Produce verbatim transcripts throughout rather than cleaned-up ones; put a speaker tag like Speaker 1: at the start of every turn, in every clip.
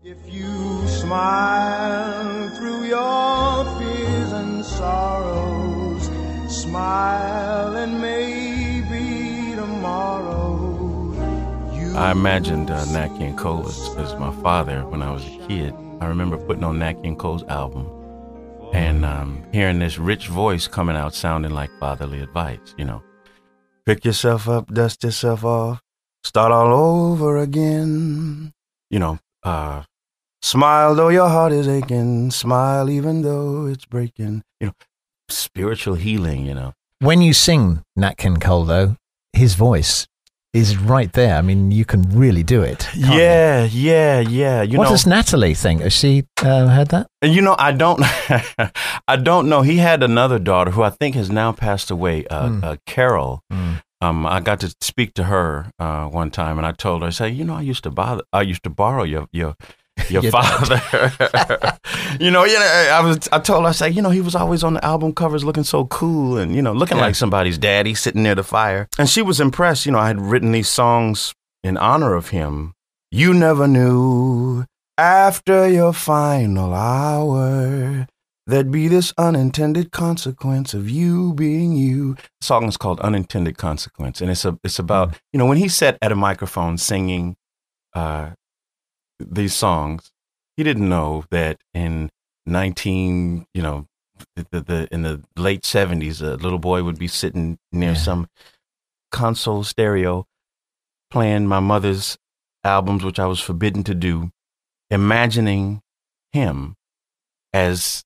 Speaker 1: If you smile through your fears and sorrows, smile and maybe tomorrow. You
Speaker 2: I imagined uh, Nat King Cole as, as my father when I was a kid. I remember putting on Nat King Cole's album and um, hearing this rich voice coming out sounding like fatherly advice, you know. Pick yourself up, dust yourself off, start all over again. You know, uh, smile though your heart is aching, smile even though it's breaking. You know, spiritual healing, you know.
Speaker 3: When you sing Nat King Cole, though, his voice is right there. I mean, you can really do it.
Speaker 2: Yeah, you? yeah, yeah. You
Speaker 3: what
Speaker 2: know,
Speaker 3: does Natalie think? Has she uh, heard that?
Speaker 2: You know, I don't, I don't know. He had another daughter who I think has now passed away, uh, mm. uh, Carol. Mm. Um, I got to speak to her uh, one time, and I told her, I said, you know, I used to bother, I used to borrow your your your father. you know, you know, I was, I told her, I said, you know, he was always on the album covers looking so cool, and you know, looking yeah. like somebody's daddy sitting near the fire. And she was impressed. You know, I had written these songs in honor of him. You never knew after your final hour there'd be this unintended consequence of you being you. The song is called Unintended Consequence. And it's a, it's about, mm. you know, when he sat at a microphone singing uh, these songs, he didn't know that in nineteen, you know, the, the in the late seventies, a little boy would be sitting near yeah. some console stereo playing my mother's albums, which I was forbidden to do, imagining him as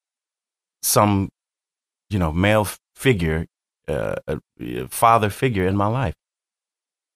Speaker 2: some, you know, male figure, uh, a father figure in my life.